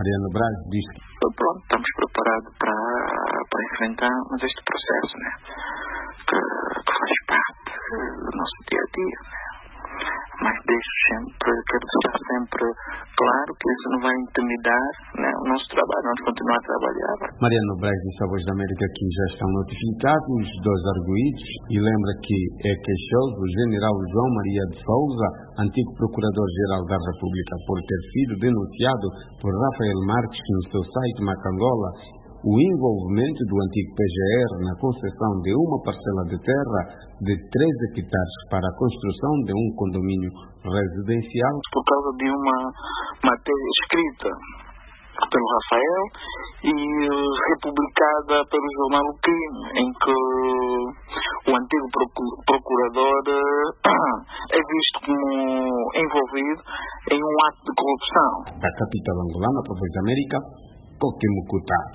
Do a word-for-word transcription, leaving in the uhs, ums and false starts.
Mariano Braz diz que pronto, estamos preparados para, para enfrentarmos este processo, né? que, que faz parte do nosso dia a dia, né? Mas deixo sempre, quero deixar sempre claro que isso não vai intimidar, né, o nosso trabalho, vamos continuar a trabalhar. Mariano Braz disse à Voz da América que já estão notificados os dois arguidos e lembra que é queixoso o general João Maria de Souza, antigo procurador-geral da República, por ter sido denunciado por Rafael Marques no seu site Macangola o envolvimento do antigo P G R na concessão de uma parcela de terra de três hectares para a construção de um condomínio residencial. Por causa de uma matéria escrita pelo Rafael e republicada pelo jornal O Crime, em que o antigo procurador é visto como envolvido em um ato de corrupção. Da capital angolana, para a Voz da América, Coquimucuta.